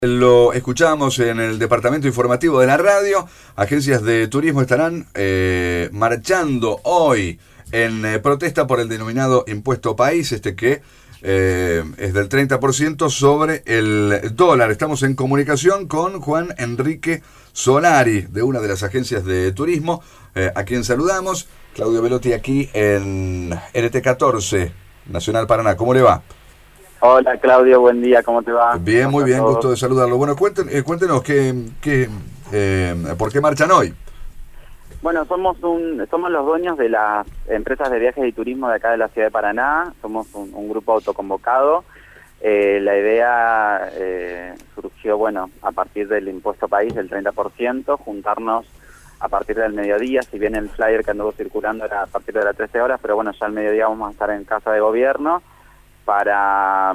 Lo escuchamos en el departamento informativo de la radio. Agencias de turismo estarán marchando hoy en protesta por el denominado impuesto país, que es del 30% sobre el dólar. Estamos en comunicación con Juan Enrique Solari, de una de las agencias de turismo, a quien saludamos. Claudio Velotti aquí en NT14, Nacional Paraná. ¿Cómo le va? Hola Claudio, buen día, ¿cómo te va? Bien, ¿Cómo muy está bien, todo? gusto de saludarlo. Bueno, cuéntenos por qué marchan hoy. Bueno, somos los dueños de las empresas de viajes y turismo de acá de la ciudad de Paraná, somos un grupo autoconvocado. La idea surgió, bueno, a partir del impuesto país del 30%, juntarnos a partir del mediodía, si bien el flyer que anduvo circulando era a partir de las 13 horas, pero bueno, ya al mediodía vamos a estar en Casa de Gobierno para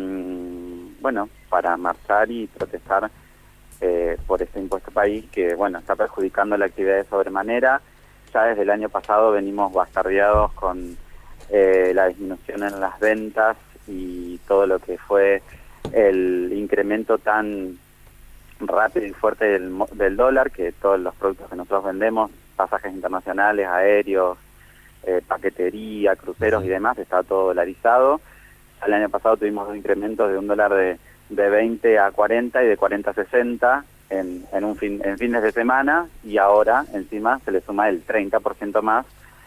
para marchar y protestar por este impuesto país que, bueno, está perjudicando la actividad de sobremanera. Ya desde el año pasado venimos bastardeados con la disminución en las ventas y todo lo que fue el incremento tan rápido y fuerte del dólar, que todos los productos que nosotros vendemos, pasajes internacionales, aéreos, paquetería, cruceros y demás, está todo dolarizado. El año pasado tuvimos dos incrementos de un dólar de 20 a 40 y de 40 a 60 en fines de semana, y ahora encima se le suma el 30% más,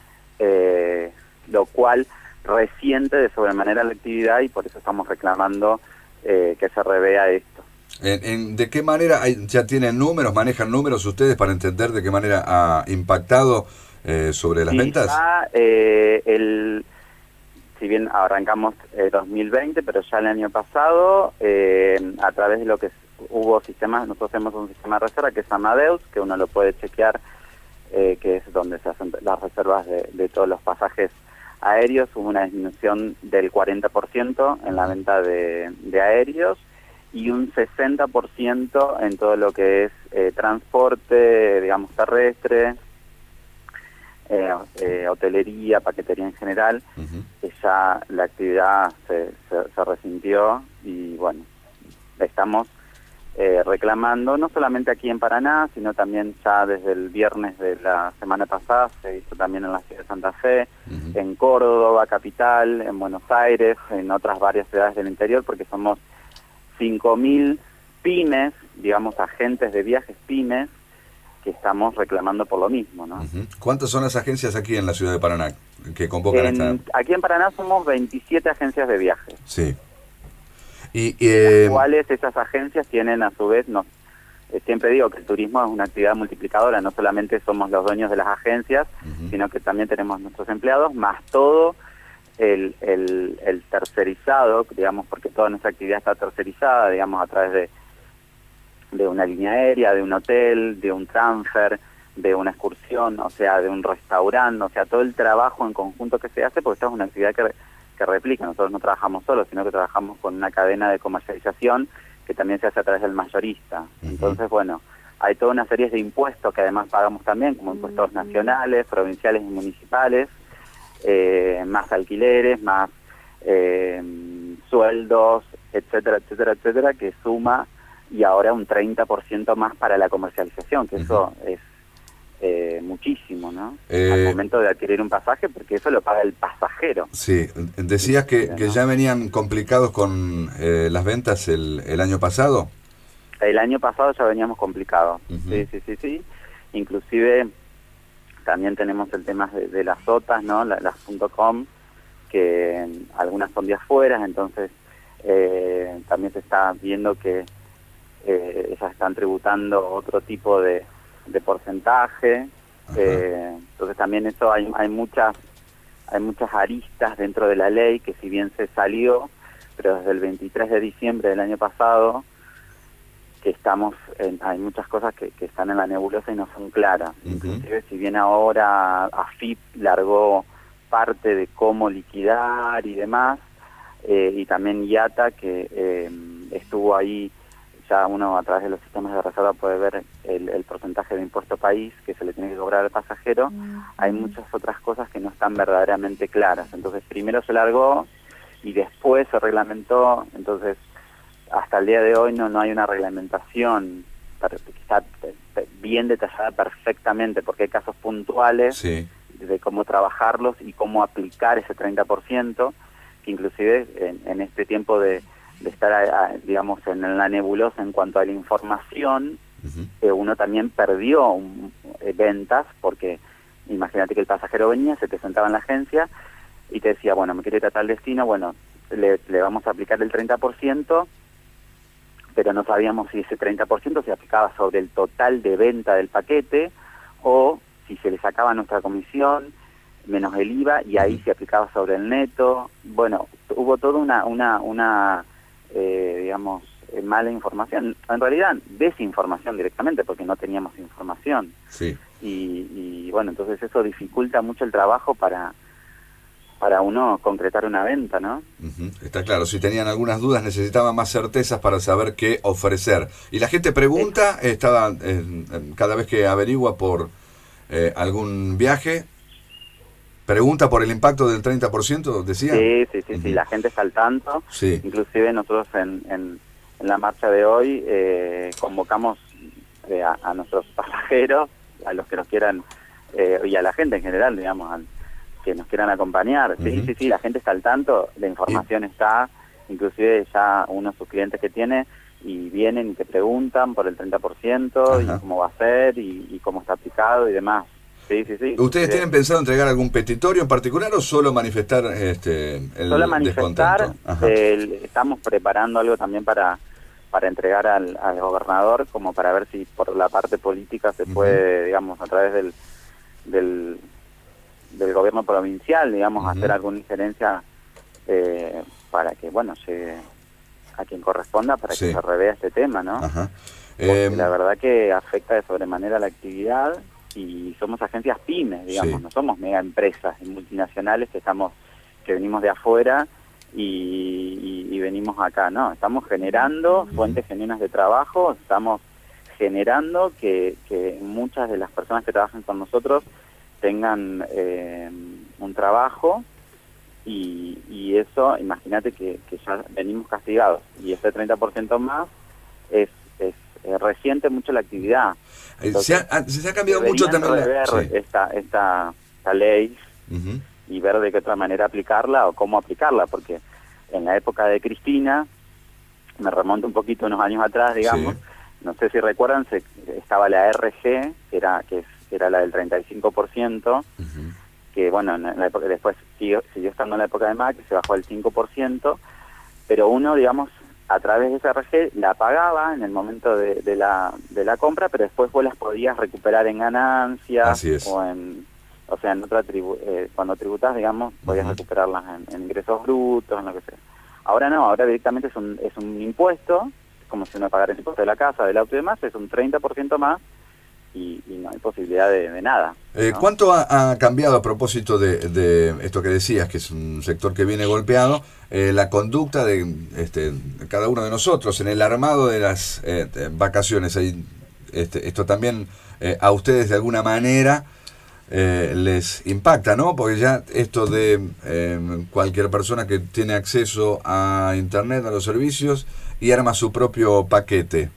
lo cual resiente de sobremanera la actividad, y por eso estamos reclamando que se revea esto. ¿De qué manera ya tienen números, manejan números ustedes para entender de qué manera ha impactado sobre las Sí, ventas? ya si bien arrancamos 2020, pero ya el año pasado, a través de lo que hubo sistemas, nosotros tenemos un sistema de reserva que es Amadeus, que uno lo puede chequear, que es donde se hacen las reservas de todos los pasajes aéreos. Hubo una disminución del 40% en la venta de aéreos y un 60% en todo lo que es transporte, digamos, terrestre, hotelería, paquetería en general. Ya la actividad se resintió y, bueno, estamos reclamando, no solamente aquí en Paraná, sino también ya desde el viernes de la semana pasada, se hizo también en la ciudad de Santa Fe, en Córdoba, capital, en Buenos Aires, en otras varias ciudades del interior, porque somos 5.000 pymes, digamos, agentes de viajes pymes, que estamos reclamando por lo mismo, ¿no? ¿Cuántas son las agencias aquí en la ciudad de Paraná que convocan esta...? Aquí en Paraná somos 27 agencias de viajes. Sí. Las cuales esas agencias tienen a su vez, siempre digo que el turismo es una actividad multiplicadora, no solamente somos los dueños de las agencias, sino que también tenemos nuestros empleados, más todo el tercerizado, digamos, porque toda nuestra actividad está tercerizada, digamos, a través de una línea aérea, de un hotel, de un transfer, de una excursión, o sea, de un restaurante, o sea, todo el trabajo en conjunto que se hace, porque esta es una actividad que replica. Nosotros no trabajamos solos, sino que trabajamos con una cadena de comercialización que también se hace a través del mayorista. Entonces, bueno, hay toda una serie de impuestos que además pagamos también, como impuestos nacionales, provinciales y municipales, más alquileres, más sueldos, etcétera, etcétera, etcétera, que suma, y ahora un 30% más para la comercialización, que eso es muchísimo, ¿no? Al momento de adquirir un pasaje, porque eso lo paga el pasajero. Sí, decías que ya venían complicados con las ventas el año pasado. El año pasado ya veníamos complicados, sí. Inclusive también tenemos el tema de las OTAs, ¿no? Las .com, que algunas son de afuera, entonces también se está viendo que ellas están tributando otro tipo de porcentaje. Entonces también eso hay muchas aristas dentro de la ley, que si bien se salió, pero desde el 23 de diciembre del año pasado que hay muchas cosas que están en la nebulosa y no son claras. Inclusive si bien ahora AFIP largó parte de cómo liquidar y demás, y también IATA, que estuvo ahí. Ya uno a través de los sistemas de reserva puede ver el porcentaje de impuesto país que se le tiene que cobrar al pasajero. Hay muchas otras cosas que no están verdaderamente claras. Entonces primero se largó y después se reglamentó. Entonces hasta el día de hoy no hay una reglamentación que está bien detallada perfectamente, porque hay casos puntuales Sí. de cómo trabajarlos y cómo aplicar ese 30%, que inclusive en este tiempo de estar, digamos, en la nebulosa en cuanto a la información, uno también perdió ventas, porque imagínate que el pasajero venía, se te sentaba en la agencia y te decía, bueno, me quiero ir a tal destino, bueno, le vamos a aplicar el 30%, pero no sabíamos si ese 30% se aplicaba sobre el total de venta del paquete o si se le sacaba nuestra comisión menos el IVA y ahí se aplicaba sobre el neto. Bueno, hubo toda una digamos, mala información, en realidad desinformación directamente, porque no teníamos información. Sí. Y bueno, entonces eso dificulta mucho el trabajo para uno concretar una venta, ¿no? Está claro, si tenían algunas dudas necesitaban más certezas para saber qué ofrecer. Y la gente pregunta, cada vez que averigua por algún viaje, pregunta por el impacto del 30%, decían. Sí, la gente está al tanto. Sí. Inclusive nosotros en la marcha de hoy convocamos a nuestros pasajeros, a los que nos quieran, y a la gente en general, digamos, que nos quieran acompañar. Sí, la gente está al tanto, la información está, inclusive ya uno de sus clientes que tiene, y vienen y te preguntan por el 30%, y cómo va a ser, y cómo está aplicado y demás. Sí. ¿Ustedes tienen pensado entregar algún petitorio en particular o solo manifestar el solo manifestar, descontento? estamos preparando algo también para entregar al gobernador, como para ver si por la parte política se puede, digamos, a través del gobierno provincial, digamos, hacer alguna injerencia para que, bueno, llegue a quien corresponda para que se revea este tema, ¿no? Porque la verdad que afecta de sobremanera la actividad y somos agencias pymes, digamos, no somos mega empresas multinacionales que venimos de afuera y venimos acá, no, estamos generando fuentes genuinas de trabajo, estamos generando que muchas de las personas que trabajan con nosotros tengan un trabajo y eso, imagínate que ya venimos castigados y ese 30% más es resiente mucho la actividad. Entonces, se ha cambiado mucho también esta ley y ver de qué otra manera aplicarla o cómo aplicarla, porque en la época de Cristina, me remonto un poquito unos años atrás, digamos, no sé si recuerdan, estaba la RG, que era la del 35%, que bueno, en la época, después siguió estando en la época de Macri, se bajó al 5%, pero uno, digamos, a través de esa RG la pagaba en el momento de la compra, pero después vos las podías recuperar en ganancias o sea, en otra cuando tributás, digamos, podías recuperarlas en ingresos brutos, en lo que sea. Ahora no, ahora directamente es un impuesto, como si uno pagara el impuesto de la casa, del auto y demás, es un 30% más y no hay posibilidad de nada, ¿no? ¿Cuánto ha cambiado a propósito de esto que decías, que es un sector que viene golpeado, la conducta de cada uno de nosotros en el armado de las vacaciones? Esto también a ustedes de alguna manera les impacta, ¿no? Porque ya esto de cualquier persona que tiene acceso a internet, a los servicios y arma su propio paquete.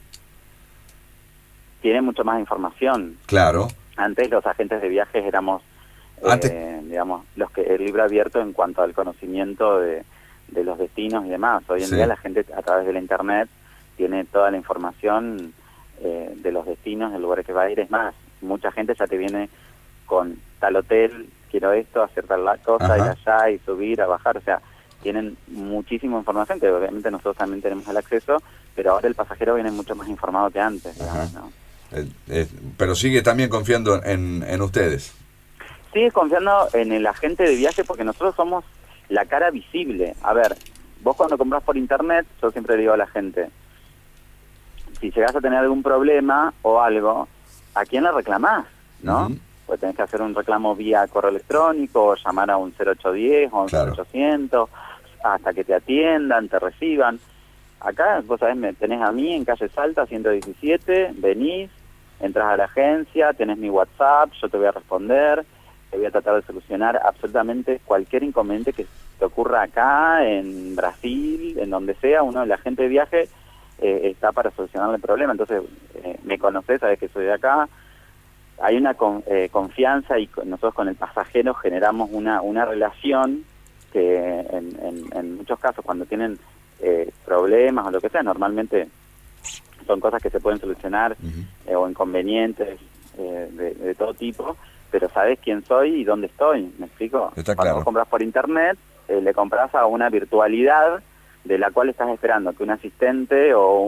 Tiene mucho más información. Claro. Antes los agentes de viajes éramos, digamos, el libro abierto en cuanto al conocimiento de los destinos y demás. Hoy en día la gente a través de la internet tiene toda la información de los destinos, de lugares que va a ir. Es más, mucha gente ya te viene con tal hotel, quiero esto, hacer tal cosa, ir allá y subir, a bajar. O sea, tienen muchísima información que obviamente nosotros también tenemos el acceso, pero ahora el pasajero viene mucho más informado que antes, digamos, ¿no? Pero sigue también confiando en ustedes. Sigue confiando en el agente de viaje porque nosotros somos la cara visible. A ver, vos cuando compras por internet, yo siempre le digo a la gente, si llegás a tener algún problema o algo, ¿a quién le reclamás? ¿No? Pues tenés que hacer un reclamo vía correo electrónico o llamar a un 0810 o un 0800 hasta que te atiendan, te reciban. Acá, vos sabés, me tenés a mí en calle Salta 117, venís, entras a la agencia, tenés mi WhatsApp, yo te voy a responder, te voy a tratar de solucionar absolutamente cualquier inconveniente que te ocurra acá, en Brasil, en donde sea. Uno, el agente de viaje, está para solucionar el problema. Entonces, me conocés, sabés que soy de acá, hay una confianza y nosotros con el pasajero generamos una relación que en muchos casos cuando tienen problemas o lo que sea, normalmente son cosas que se pueden solucionar o inconvenientes de todo tipo, pero sabes quién soy y dónde estoy, ¿me explico? Está Cuando claro. vos compras por internet, le compras a una virtualidad de la cual estás esperando que un asistente o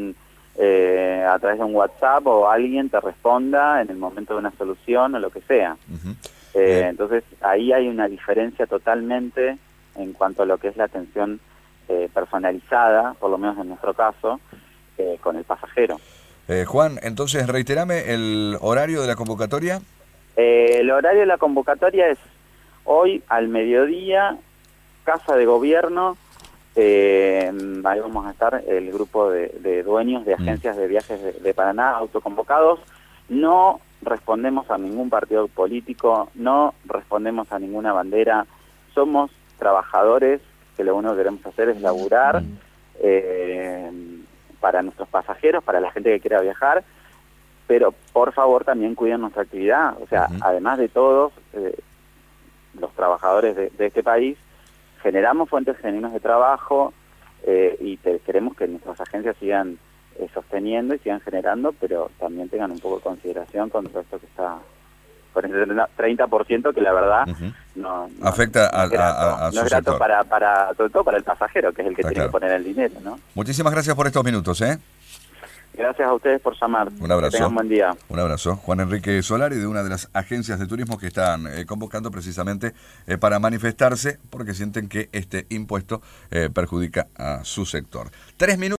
a través de un WhatsApp o alguien te responda en el momento de una solución o lo que sea. Entonces ahí hay una diferencia totalmente en cuanto a lo que es la atención personalizada, por lo menos en nuestro caso, con el pasajero. Juan, entonces reiterame el horario de la convocatoria. El horario de la convocatoria es hoy al mediodía, Casa de Gobierno. Ahí vamos a estar el grupo de dueños de agencias de viajes de Paraná autoconvocados. No respondemos a ningún partido político, no respondemos a ninguna bandera, somos trabajadores que lo único que queremos hacer es laburar para nuestros pasajeros, para la gente que quiera viajar, pero por favor también cuiden nuestra actividad. O sea, además de todos los trabajadores de este país, generamos fuentes genuinas de trabajo y queremos que nuestras agencias sigan sosteniendo y sigan generando, pero también tengan un poco de consideración con todo esto que está con el 30% que la verdad no afecta a su no es grato sector. para sobre todo para el pasajero, que es el que Está tiene claro. que poner el dinero, ¿no? Muchísimas gracias por estos minutos, ¿eh? Gracias a ustedes por llamar. Un abrazo. Que tengan buen día. Un abrazo. Juan Enrique Solari, de una de las agencias de turismo que están convocando precisamente para manifestarse porque sienten que este impuesto perjudica a su sector. 3 minutos.